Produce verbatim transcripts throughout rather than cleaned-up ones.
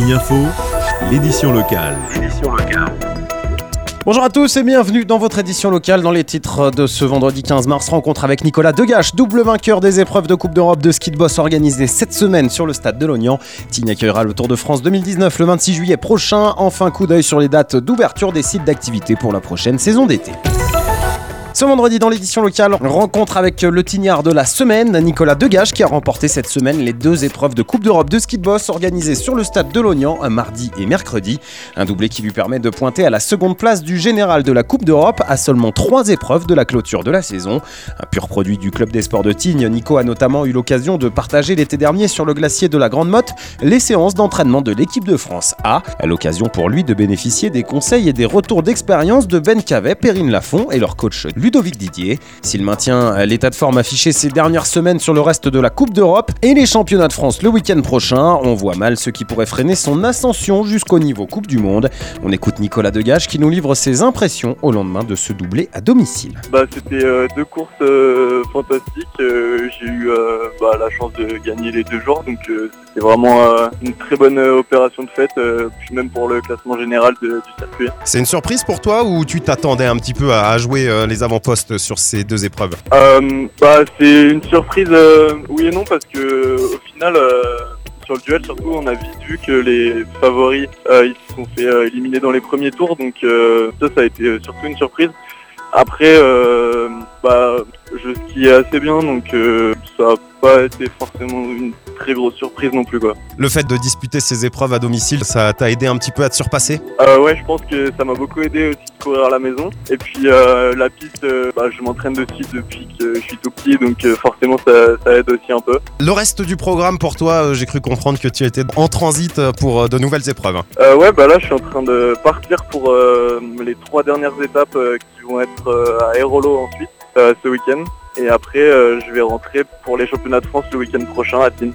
Tignes Info, l'édition locale. L'édition locale. Bonjour à tous et bienvenue dans votre édition locale. Dans les titres de ce vendredi quinze mars, rencontre avec Nicolas Degache, double vainqueur des épreuves de Coupe d'Europe de ski de boss organisées cette semaine sur le stade de Lognan. Tignes accueillera le Tour de France deux mille dix-neuf le vingt-six juillet prochain. Enfin, coup d'œil sur les dates d'ouverture des sites d'activité pour la prochaine saison d'été. Ce vendredi dans l'édition locale, rencontre avec le tignard de la semaine, Nicolas Degache, qui a remporté cette semaine les deux épreuves de Coupe d'Europe de ski de boss organisées sur le stade de Lognan, mardi et mercredi. Un doublé qui lui permet de pointer à la seconde place du général de la Coupe d'Europe à seulement trois épreuves de la clôture de la saison. Un pur produit du club des sports de Tignes, Nico a notamment eu l'occasion de partager l'été dernier sur le glacier de la Grande Motte les séances d'entraînement de l'équipe de France A. L'occasion pour lui de bénéficier des conseils et des retours d'expérience de Ben Cavet, Perrine Lafont et leur coach Ludovic Didier. S'il maintient l'état de forme affiché ces dernières semaines sur le reste de la Coupe d'Europe et les championnats de France le week-end prochain, on voit mal ce qui pourrait freiner son ascension jusqu'au niveau Coupe du Monde. On écoute Nicolas Degache qui nous livre ses impressions au lendemain de ce doublé à domicile. Bah, c'était euh, deux courses euh, fantastiques. Euh, j'ai eu euh, bah, la chance de gagner les deux jours, donc euh, c'était vraiment euh, une très bonne euh, opération de fête, euh, puis même pour le classement général de, du circuit. C'est une surprise pour toi ou tu t'attendais un petit peu à, à jouer euh, les avant-postes sur ces deux épreuves? euh, bah, C'est une surprise, euh, oui et non, parce que au final, euh, sur le duel surtout, on a vite vu que les favoris euh, ils se sont fait euh, éliminer dans les premiers tours, donc euh, ça, ça a été euh, surtout une surprise. Après, euh, bah, je skiais assez bien, donc euh, ça n'a pas été forcément une très grosse surprise non plus, quoi. Le fait de disputer ces épreuves à domicile, ça t'a aidé un petit peu à te surpasser? euh, Ouais, je pense que ça m'a beaucoup aidé aussi de courir à la maison. Et puis euh, la piste, euh, bah, je m'entraîne dessus depuis que je suis tout petit, donc euh, forcément ça, ça aide aussi un peu. Le reste du programme pour toi, euh, j'ai cru comprendre que tu étais en transit pour euh, de nouvelles épreuves. Euh, ouais, bah là je suis en train de partir pour euh, les trois dernières étapes euh, qui vont être euh, à Aérolo ensuite, euh, ce week-end. Et après, euh, je vais rentrer pour les championnats de France le week-end prochain à Tignes.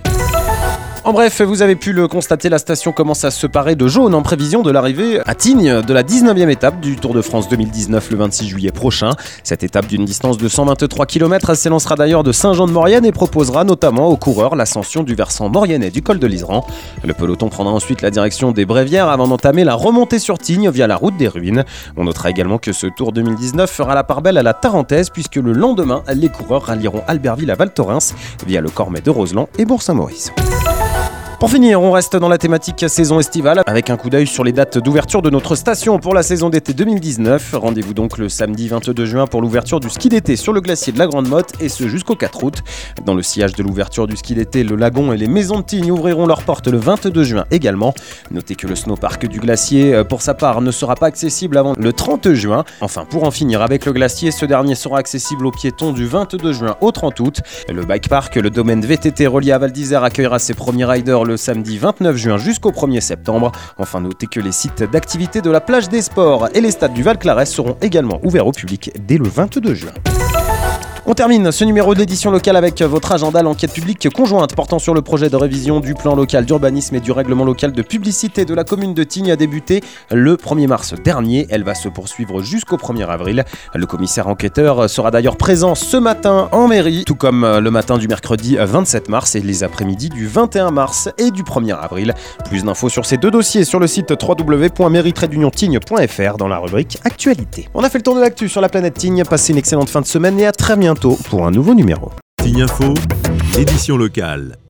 En bref, vous avez pu le constater, la station commence à se parer de jaune en prévision de l'arrivée à Tignes de la dix-neuvième étape du Tour de France deux mille dix-neuf le vingt-six juillet prochain. Cette étape d'une distance de cent vingt-trois kilomètres s'élancera d'ailleurs de Saint-Jean-de-Maurienne et proposera notamment aux coureurs l'ascension du versant mauriennais du col de l'Iseran. Le peloton prendra ensuite la direction des Brévières avant d'entamer la remontée sur Tignes via la route des Ruines. On notera également que ce Tour deux mille dix-neuf fera la part belle à la Tarentaise puisque le lendemain, les coureurs rallieront Albertville à Val Thorens via le Cormet de Roseland et Bourg-Saint-Maurice. Pour finir, on reste dans la thématique saison estivale avec un coup d'œil sur les dates d'ouverture de notre station pour la saison d'été deux mille dix-neuf. Rendez-vous donc le samedi vingt-deux juin pour l'ouverture du ski d'été sur le glacier de la Grande Motte et ce jusqu'au quatre août. Dans le sillage de l'ouverture du ski d'été, le lagon et les maisons de Tignes ouvriront leurs portes le vingt-deux juin également. Notez que le snowpark du glacier, pour sa part, ne sera pas accessible avant le trente juin. Enfin, pour en finir avec le glacier, ce dernier sera accessible aux piétons du vingt-deux juin au trente août. Le bike park, le domaine V T T relié à Val d'Isère, accueillera ses premiers riders le samedi vingt-neuf juin jusqu'au premier septembre. Enfin, notez que les sites d'activité de la plage des sports et les stades du Val-Clarès seront également ouverts au public dès le vingt-deux juin. On termine ce numéro d'édition locale avec votre agenda, l'enquête publique conjointe portant sur le projet de révision du plan local d'urbanisme et du règlement local de publicité de la commune de Tignes a débuté le premier mars dernier. Elle va se poursuivre jusqu'au premier avril. Le commissaire enquêteur sera d'ailleurs présent ce matin en mairie, tout comme le matin du mercredi vingt-sept mars et les après-midi du vingt et un mars et du premier avril. Plus d'infos sur ces deux dossiers sur le site w w w point mairie tiret d'union tignes point f r dans la rubrique Actualité. On a fait le tour de l'actu sur la planète Tignes. Passez une excellente fin de semaine et à très bientôt pour un nouveau numéro. Tignes Info, l'édition locale.